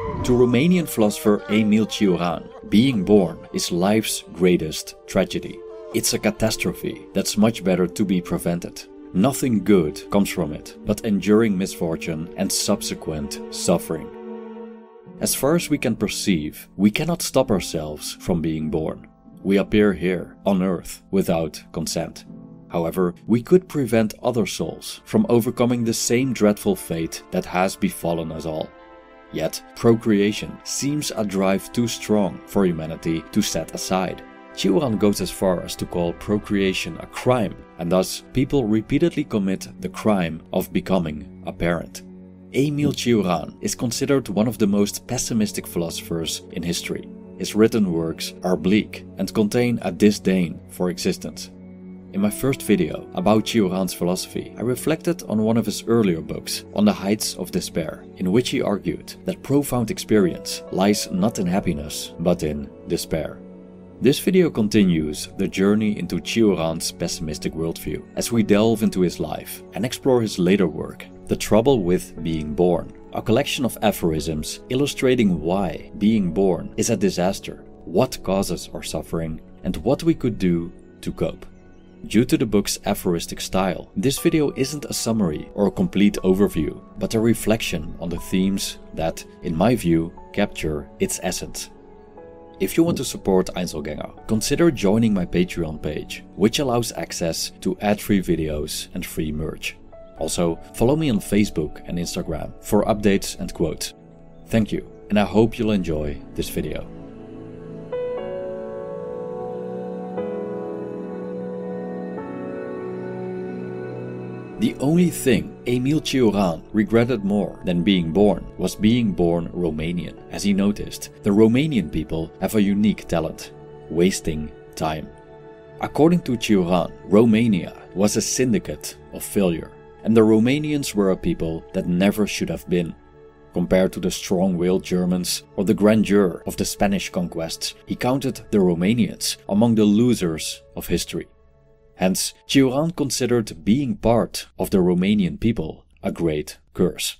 To Romanian philosopher Emil Cioran, being born is life's greatest tragedy. It's a catastrophe that's much better to be prevented. Nothing good comes from it, but enduring misfortune and subsequent suffering. As far as we can perceive, we cannot stop ourselves from being born. We appear here, on earth, without consent. However, we could prevent other souls from overcoming the same dreadful fate that has befallen us all. Yet, procreation seems a drive too strong for humanity to set aside. Cioran goes as far as to call procreation a crime, and thus people repeatedly commit the crime of becoming a parent. Emil Cioran is considered one of the most pessimistic philosophers in history. His written works are bleak and contain a disdain for existence. In my first video about Cioran's philosophy, I reflected on one of his earlier books, On the Heights of Despair, in which he argued that profound experience lies not in happiness, but in despair. This video continues the journey into Cioran's pessimistic worldview as we delve into his life and explore his later work, The Trouble with Being Born, a collection of aphorisms illustrating why being born is a disaster, what causes our suffering, and what we could do to cope. Due to the book's aphoristic style, this video isn't a summary or a complete overview, but a reflection on the themes that, in my view, capture its essence. If you want to support Einzelgänger, consider joining my Patreon page, which allows access to ad-free videos and free merch. Also, follow me on Facebook and Instagram for updates and quotes. Thank you, and I hope you'll enjoy this video. The only thing Emil Cioran regretted more than being born was being born Romanian, as he noticed the Romanian people have a unique talent: wasting time. According to Cioran, Romania was a syndicate of failure, and the Romanians were a people that never should have been. Compared to the strong-willed Germans or the grandeur of the Spanish conquests, he counted the Romanians among the losers of history. Hence, Cioran considered being part of the Romanian people a great curse.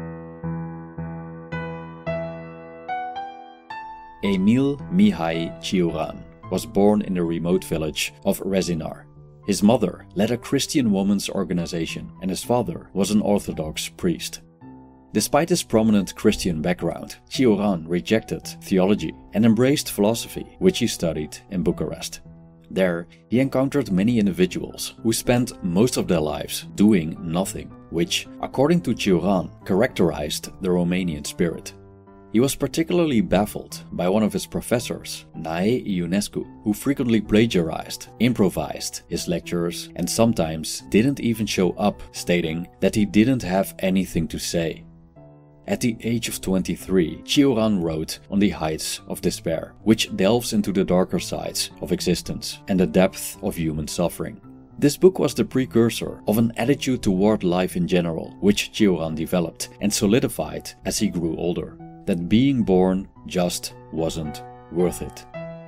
Emil Mihai Cioran was born in the remote village of Rezinar. His mother led a Christian women's organization and his father was an Orthodox priest. Despite his prominent Christian background, Cioran rejected theology and embraced philosophy, which he studied in Bucharest. There, he encountered many individuals who spent most of their lives doing nothing, which, according to Cioran, characterized the Romanian spirit. He was particularly baffled by one of his professors, Nae Ionescu, who frequently plagiarized, improvised his lectures and sometimes didn't even show up, stating that he didn't have anything to say. At the age of 23, Cioran wrote On the Heights of Despair, which delves into the darker sides of existence and the depth of human suffering. This book was the precursor of an attitude toward life in general, which Cioran developed and solidified as he grew older, that being born just wasn't worth it.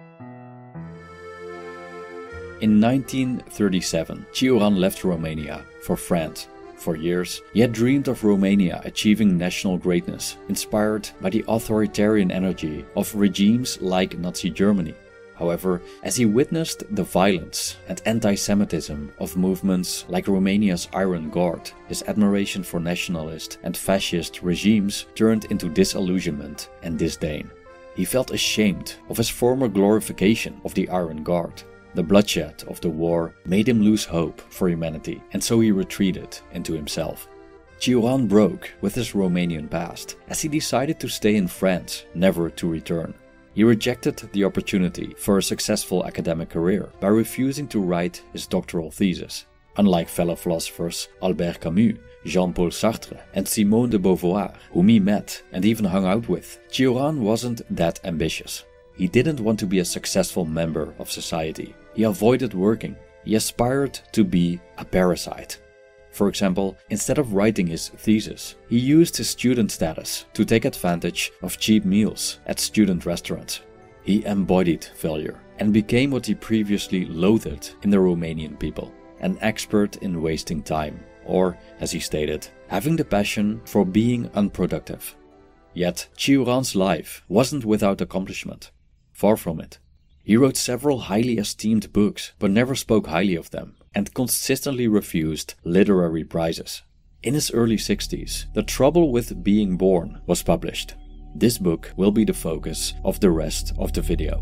In 1937, Cioran left Romania for France. For years, he had dreamed of Romania achieving national greatness, inspired by the authoritarian energy of regimes like Nazi Germany. However, as he witnessed the violence and anti-Semitism of movements like Romania's Iron Guard, his admiration for nationalist and fascist regimes turned into disillusionment and disdain. He felt ashamed of his former glorification of the Iron Guard. The bloodshed of the war made him lose hope for humanity, and so he retreated into himself. Cioran broke with his Romanian past, as he decided to stay in France, never to return. He rejected the opportunity for a successful academic career by refusing to write his doctoral thesis. Unlike fellow philosophers Albert Camus, Jean-Paul Sartre and Simone de Beauvoir, whom he met and even hung out with, Cioran wasn't that ambitious. He didn't want to be a successful member of society. He avoided working. He aspired to be a parasite. For example, instead of writing his thesis, he used his student status to take advantage of cheap meals at student restaurants. He embodied failure and became what he previously loathed in the Romanian people, an expert in wasting time, or, as he stated, having the passion for being unproductive. Yet Chiuran's life wasn't without accomplishment. Far from it. He wrote several highly esteemed books, but never spoke highly of them, and consistently refused literary prizes. In his early 60s, The Trouble with Being Born was published. This book will be the focus of the rest of the video.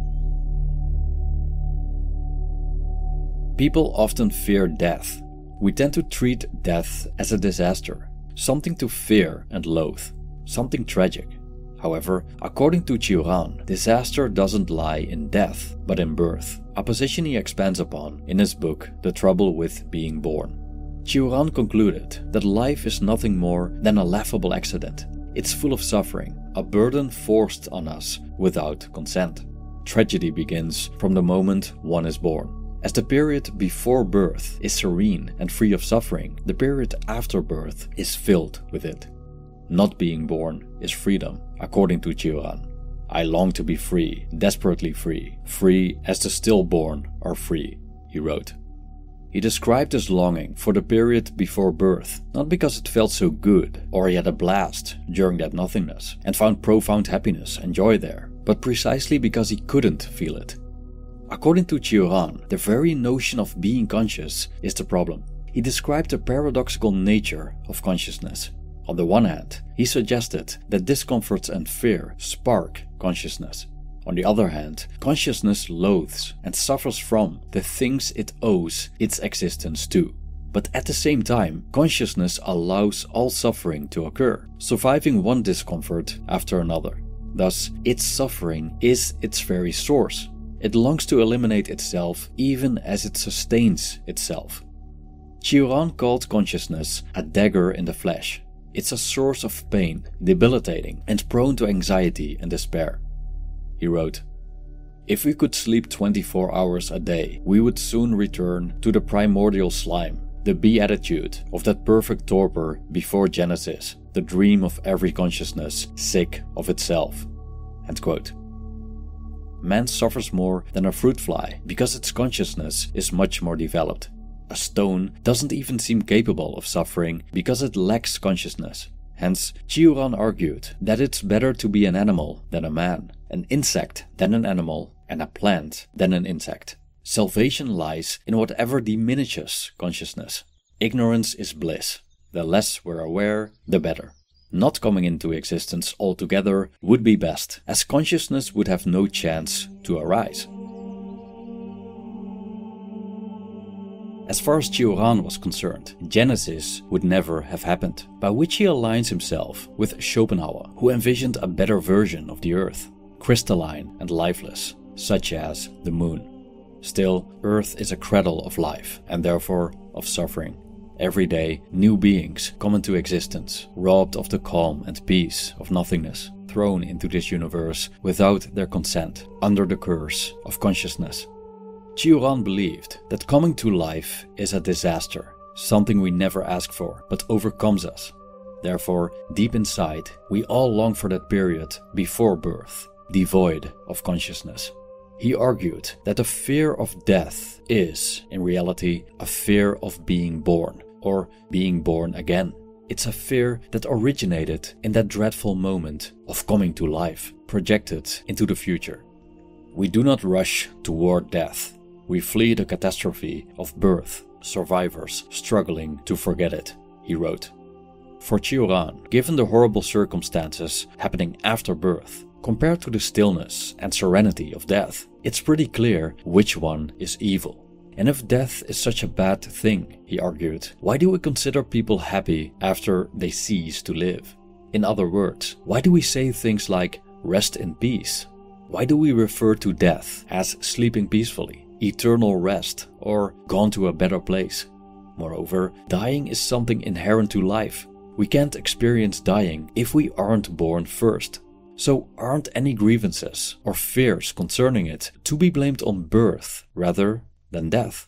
People often fear death. We tend to treat death as a disaster, something to fear and loathe, something tragic. However, according to Ciuran, disaster doesn't lie in death, but in birth, a position he expands upon in his book The Trouble with Being Born. Ciuran concluded that life is nothing more than a laughable accident. It's full of suffering, a burden forced on us without consent. Tragedy begins from the moment one is born. As the period before birth is serene and free of suffering, the period after birth is filled with it. Not being born is freedom, according to Ciuran. I long to be free, desperately free, free as the stillborn are free, he wrote. He described his longing for the period before birth, not because it felt so good or he had a blast during that nothingness and found profound happiness and joy there, but precisely because he couldn't feel it. According to Ciuran, the very notion of being conscious is the problem. He described the paradoxical nature of consciousness. On the one hand, he suggested that discomfort and fear spark consciousness. On the other hand, consciousness loathes and suffers from the things it owes its existence to. But at the same time, consciousness allows all suffering to occur, surviving one discomfort after another. Thus, its suffering is its very source. It longs to eliminate itself even as it sustains itself. Ciuran called consciousness a dagger in the flesh. It's a source of pain, debilitating, and prone to anxiety and despair. He wrote, "If we could sleep 24 hours a day, we would soon return to the primordial slime, the beatitude of that perfect torpor before Genesis, the dream of every consciousness sick of itself." End quote. Man suffers more than a fruit fly because its consciousness is much more developed. A stone doesn't even seem capable of suffering because it lacks consciousness. Hence, Ciuran argued that it's better to be an animal than a man, an insect than an animal, and a plant than an insect. Salvation lies in whatever diminishes consciousness. Ignorance is bliss. The less we're aware, the better. Not coming into existence altogether would be best, as consciousness would have no chance to arise. As far as Ciuran was concerned, Genesis would never have happened, by which he aligns himself with Schopenhauer, who envisioned a better version of the Earth, crystalline and lifeless, such as the moon. Still, Earth is a cradle of life, and therefore of suffering. Every day, new beings come into existence, robbed of the calm and peace of nothingness, thrown into this universe without their consent, under the curse of consciousness. Ciuran believed that coming to life is a disaster, something we never ask for, but overcomes us. Therefore, deep inside, we all long for that period before birth, devoid of consciousness. He argued that the fear of death is, in reality, a fear of being born, or being born again. It's a fear that originated in that dreadful moment of coming to life, projected into the future. We do not rush toward death. We flee the catastrophe of birth, survivors struggling to forget it, he wrote. For Ciuran, given the horrible circumstances happening after birth, compared to the stillness and serenity of death, it's pretty clear which one is evil. And if death is such a bad thing, he argued, why do we consider people happy after they cease to live? In other words, why do we say things like rest in peace? Why do we refer to death as sleeping peacefully, eternal rest, or gone to a better place? Moreover, dying is something inherent to life. We can't experience dying if we aren't born first. So aren't any grievances or fears concerning it to be blamed on birth rather than death?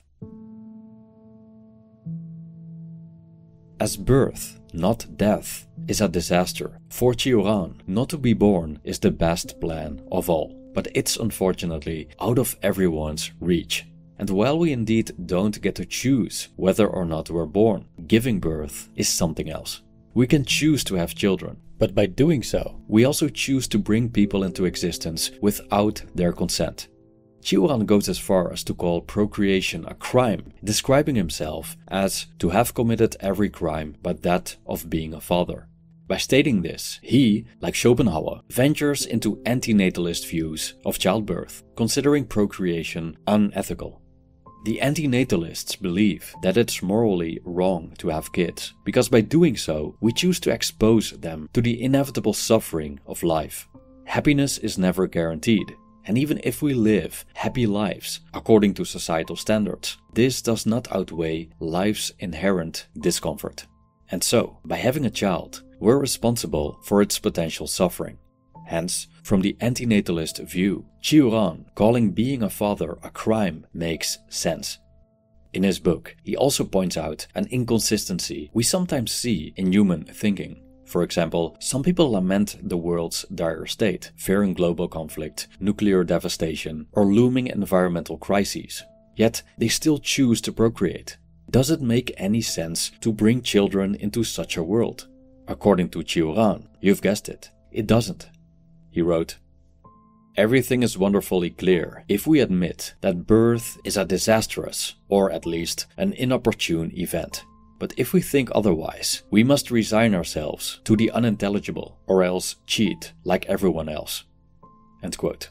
As birth, not death, is a disaster, for Ciuran, not to be born is the best plan of all. But it's unfortunately out of everyone's reach. And while we indeed don't get to choose whether or not we're born, giving birth is something else. We can choose to have children, But by doing so, we also choose to bring people into existence without their consent. Chiu-Ran goes as far as to call procreation a crime, describing himself as to have committed every crime but that of being a father. By stating this, he, like Schopenhauer, ventures into antinatalist views of childbirth, considering procreation unethical. The antinatalists believe that it's morally wrong to have kids, because by doing so, we choose to expose them to the inevitable suffering of life. Happiness is never guaranteed, and even if we live happy lives according to societal standards, this does not outweigh life's inherent discomfort. And so, by having a child, we're responsible for its potential suffering. Hence, from the antinatalist view, Chiu-Ran calling being a father a crime makes sense. In his book, he also points out an inconsistency we sometimes see in human thinking. For example, some people lament the world's dire state, fearing global conflict, nuclear devastation, or looming environmental crises. Yet, they still choose to procreate. Does it make any sense to bring children into such a world? According to Chiu-Ran, you've guessed it, it doesn't. He wrote, "Everything is wonderfully clear if we admit that birth is a disastrous, or at least an inopportune event. But if we think otherwise, we must resign ourselves to the unintelligible, or else cheat like everyone else." End quote.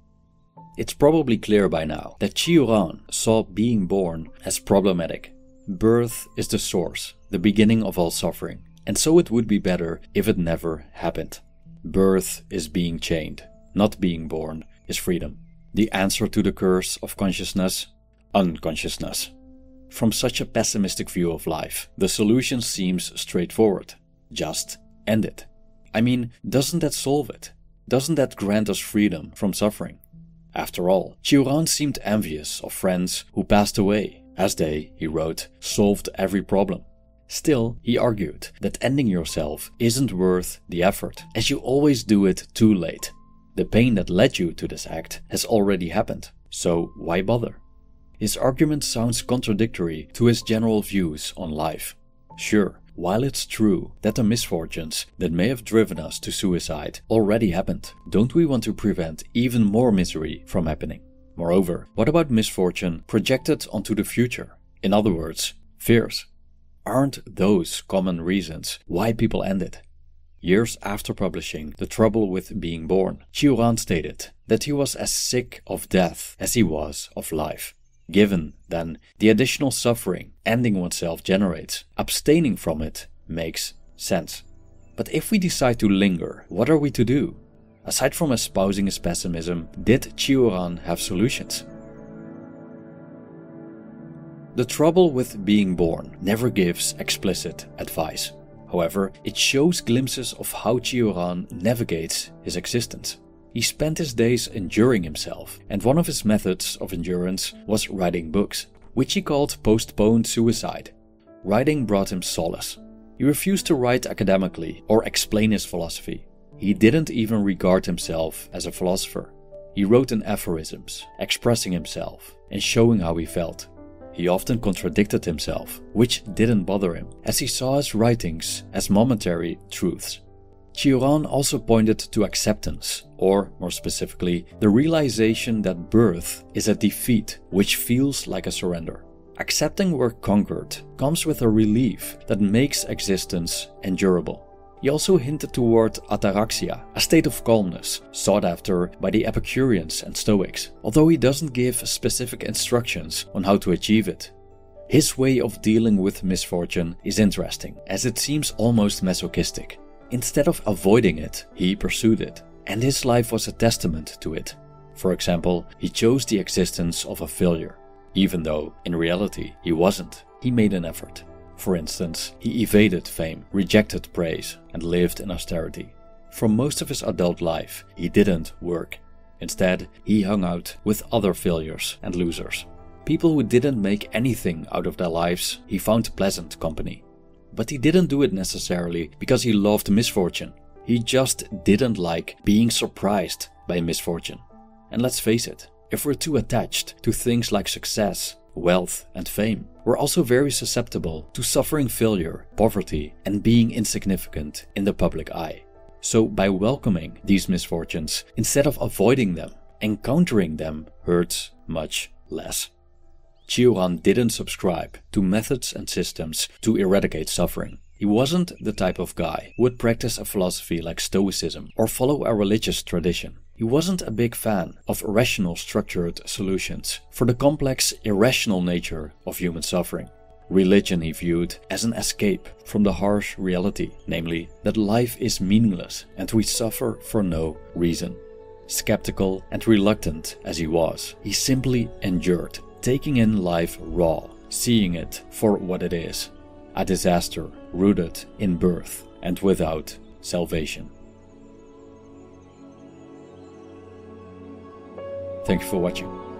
It's probably clear by now that Chiu-Ran saw being born as problematic. Birth is the source, the beginning of all suffering, and so it would be better if it never happened. Birth is being chained, not being born is freedom. The answer to the curse of consciousness? Unconsciousness. From such a pessimistic view of life, the solution seems straightforward. Just end it. I mean, doesn't that solve it? Doesn't that grant us freedom from suffering? After all, Chiu-Ran seemed envious of friends who passed away, as they, he wrote, solved every problem. Still, he argued that ending yourself isn't worth the effort, as you always do it too late. The pain that led you to this act has already happened, so why bother? His argument sounds contradictory to his general views on life. Sure, while it's true that the misfortunes that may have driven us to suicide already happened, don't we want to prevent even more misery from happening? Moreover, what about misfortune projected onto the future? In other words, fears. Aren't those common reasons why people end it? Years after publishing The Trouble with Being Born, Chiu-Ran stated that he was as sick of death as he was of life. Given, then, the additional suffering ending oneself generates, abstaining from it makes sense. But if we decide to linger, what are we to do? Aside from espousing his pessimism, did Chiu-Ran have solutions? The Trouble with Being Born never gives explicit advice. However, it shows glimpses of how Chiu-Ran navigates his existence. He spent his days enduring himself, and one of his methods of endurance was writing books, which he called postponed suicide. Writing brought him solace. He refused to write academically or explain his philosophy. He didn't even regard himself as a philosopher. He wrote in aphorisms, expressing himself and showing how he felt. He often contradicted himself, which didn't bother him, as he saw his writings as momentary truths. Chiu-Ran also pointed to acceptance, or more specifically, the realization that birth is a defeat which feels like a surrender. Accepting we're conquered comes with a relief that makes existence endurable. He also hinted toward ataraxia, a state of calmness sought after by the Epicureans and Stoics, although he doesn't give specific instructions on how to achieve it. His way of dealing with misfortune is interesting, as it seems almost masochistic. Instead of avoiding it, he pursued it, and his life was a testament to it. For example, he chose the existence of a failure. Even though, in reality, he wasn't, he made an effort. For instance, he evaded fame, rejected praise, and lived in austerity. For most of his adult life, he didn't work. Instead, he hung out with other failures and losers. People who didn't make anything out of their lives, he found pleasant company. But he didn't do it necessarily because he loved misfortune. He just didn't like being surprised by misfortune. And let's face it, if we're too attached to things like success, wealth, and fame, we're also very susceptible to suffering failure, poverty, and being insignificant in the public eye. So by welcoming these misfortunes, instead of avoiding them, encountering them hurts much less. Cioran didn't subscribe to methods and systems to eradicate suffering. He wasn't the type of guy who would practice a philosophy like Stoicism or follow a religious tradition. He wasn't a big fan of rational structured solutions for the complex, irrational nature of human suffering. Religion he viewed as an escape from the harsh reality, namely that life is meaningless and we suffer for no reason. Skeptical and reluctant as he was, he simply endured, taking in life raw, seeing it for what it is, a disaster rooted in birth and without salvation. Thank you for watching.